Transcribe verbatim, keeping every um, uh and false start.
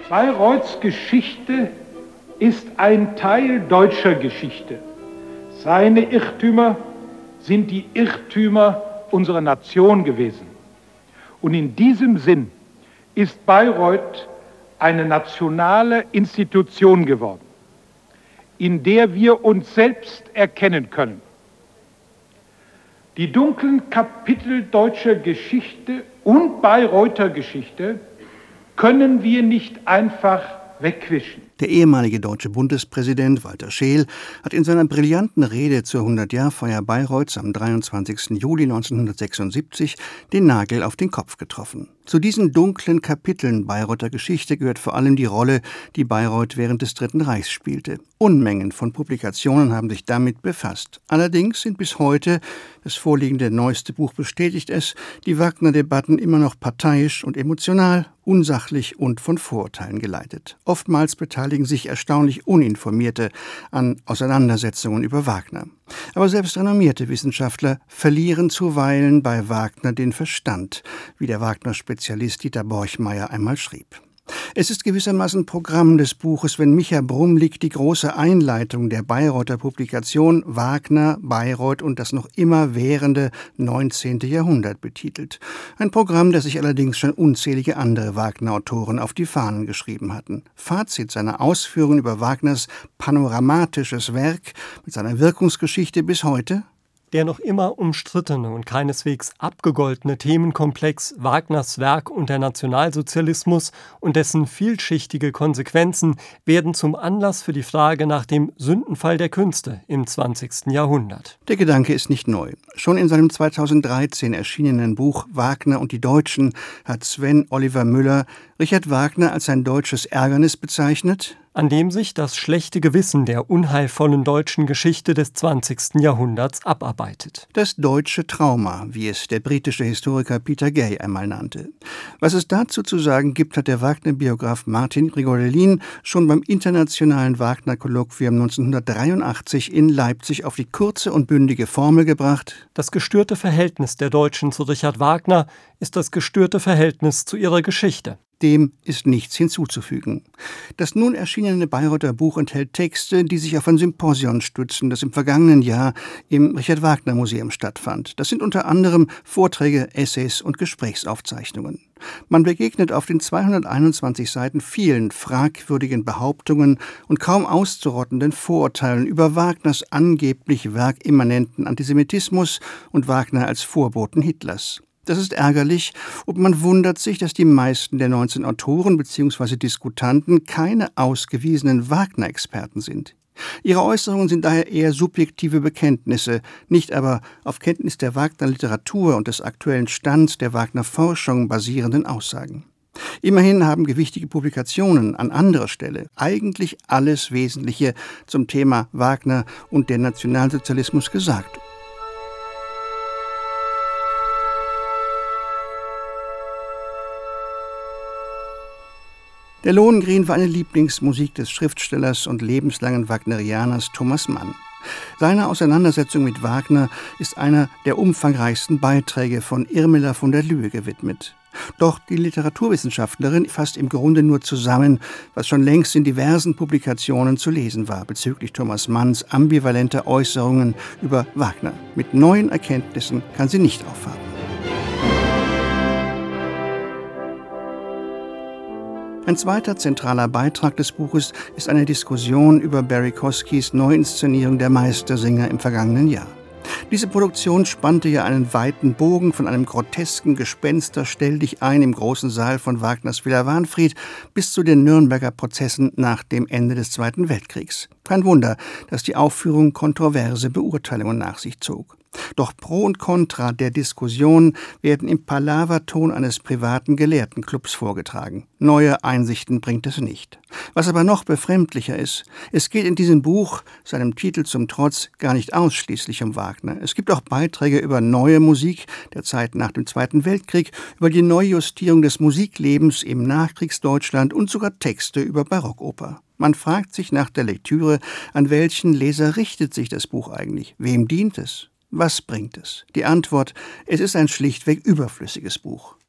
Bayreuths Geschichte ist ein Teil deutscher Geschichte. Seine Irrtümer sind die Irrtümer unserer Nation gewesen. Und in diesem Sinn ist Bayreuth eine nationale Institution geworden, in der wir uns selbst erkennen können. Die dunklen Kapitel deutscher Geschichte und Bayreuther Geschichte können wir nicht einfach wegwischen. Der ehemalige deutsche Bundespräsident Walter Scheel hat in seiner brillanten Rede zur hundert-Jahr-Feier Bayreuths am dreiundzwanzigsten Juli neunzehnhundertsechsundsiebzig den Nagel auf den Kopf getroffen. Zu diesen dunklen Kapiteln Bayreuther Geschichte gehört vor allem die Rolle, die Bayreuth während des Dritten Reichs spielte. Unmengen von Publikationen haben sich damit befasst. Allerdings sind bis heute, das vorliegende neueste Buch bestätigt es, die Wagner-Debatten immer noch parteiisch und emotional, unsachlich und von Vorurteilen geleitet. Oftmals beteiligen sich erstaunlich Uninformierte an Auseinandersetzungen über Wagner. Aber selbst renommierte Wissenschaftler verlieren zuweilen bei Wagner den Verstand, wie der Wagner-Spezialist Dieter Borchmeier einmal schrieb. Es ist gewissermaßen Programm des Buches, wenn Micha Brumlik die große Einleitung der Bayreuther Publikation Wagner, Bayreuth und das noch immer währende neunzehnte Jahrhundert betitelt. Ein Programm, das sich allerdings schon unzählige andere Wagner-Autoren auf die Fahnen geschrieben hatten. Fazit seiner Ausführungen über Wagners panoramatisches Werk mit seiner Wirkungsgeschichte bis heute: Der noch immer umstrittene und keineswegs abgegoltene Themenkomplex Wagners Werk und der Nationalsozialismus und dessen vielschichtige Konsequenzen werden zum Anlass für die Frage nach dem Sündenfall der Künste im zwanzigsten Jahrhundert. Der Gedanke ist nicht neu. Schon in seinem zweitausenddreizehn erschienenen Buch Wagner und die Deutschen hat Sven Oliver Müller Richard Wagner als ein deutsches Ärgernis bezeichnet, an dem sich das schlechte Gewissen der unheilvollen deutschen Geschichte des zwanzigsten Jahrhunderts abarbeitet. Das deutsche Trauma, wie es der britische Historiker Peter Gay einmal nannte. Was es dazu zu sagen gibt, hat der Wagner-Biograf Martin Grigordelin schon beim internationalen Wagner-Kolloquium neunzehnhundertdreiundachtzig in Leipzig auf die kurze und bündige Formel gebracht: Das gestörte Verhältnis der Deutschen zu Richard Wagner ist das gestörte Verhältnis zu ihrer Geschichte. Dem ist nichts hinzuzufügen. Das nun erschienene Bayreuther Buch enthält Texte, die sich auf ein Symposion stützen, das im vergangenen Jahr im Richard-Wagner-Museum stattfand. Das sind unter anderem Vorträge, Essays und Gesprächsaufzeichnungen. Man begegnet auf den zweihunderteinundzwanzig Seiten vielen fragwürdigen Behauptungen und kaum auszurottenden Vorurteilen über Wagners angeblich werkimmanenten Antisemitismus und Wagner als Vorboten Hitlers. Das ist ärgerlich und man wundert sich, dass die meisten der neunzehn Autoren bzw. Diskutanten keine ausgewiesenen Wagner-Experten sind. Ihre Äußerungen sind daher eher subjektive Bekenntnisse, nicht aber auf Kenntnis der Wagner-Literatur und des aktuellen Stands der Wagner-Forschung basierenden Aussagen. Immerhin haben gewichtige Publikationen an anderer Stelle eigentlich alles Wesentliche zum Thema Wagner und der Nationalsozialismus gesagt. Der Lohengrin war eine Lieblingsmusik des Schriftstellers und lebenslangen Wagnerianers Thomas Mann. Seine Auseinandersetzung mit Wagner ist einer der umfangreichsten Beiträge von Irmela von der Lühe gewidmet. Doch die Literaturwissenschaftlerin fasst im Grunde nur zusammen, was schon längst in diversen Publikationen zu lesen war bezüglich Thomas Manns ambivalenter Äußerungen über Wagner. Mit neuen Erkenntnissen kann sie nicht aufwarten. Ein zweiter zentraler Beitrag des Buches ist eine Diskussion über Barry Koskis Neuinszenierung der Meistersinger im vergangenen Jahr. Diese Produktion spannte ja einen weiten Bogen von einem grotesken Gespenster Stell dich ein im großen Saal von Wagners Villa Wahnfried bis zu den Nürnberger Prozessen nach dem Ende des Zweiten Weltkriegs. Kein Wunder, dass die Aufführung kontroverse Beurteilungen nach sich zog. Doch Pro und Contra der Diskussion werden im Palaverton eines privaten Gelehrtenclubs vorgetragen. Neue Einsichten bringt es nicht. Was aber noch befremdlicher ist, es geht in diesem Buch, seinem Titel zum Trotz, gar nicht ausschließlich um Wagner. Es gibt auch Beiträge über neue Musik der Zeit nach dem Zweiten Weltkrieg, über die Neujustierung des Musiklebens im Nachkriegsdeutschland und sogar Texte über Barockoper. Man fragt sich nach der Lektüre, an welchen Leser richtet sich das Buch eigentlich? Wem dient es? Was bringt es? Die Antwort: Es ist ein schlichtweg überflüssiges Buch.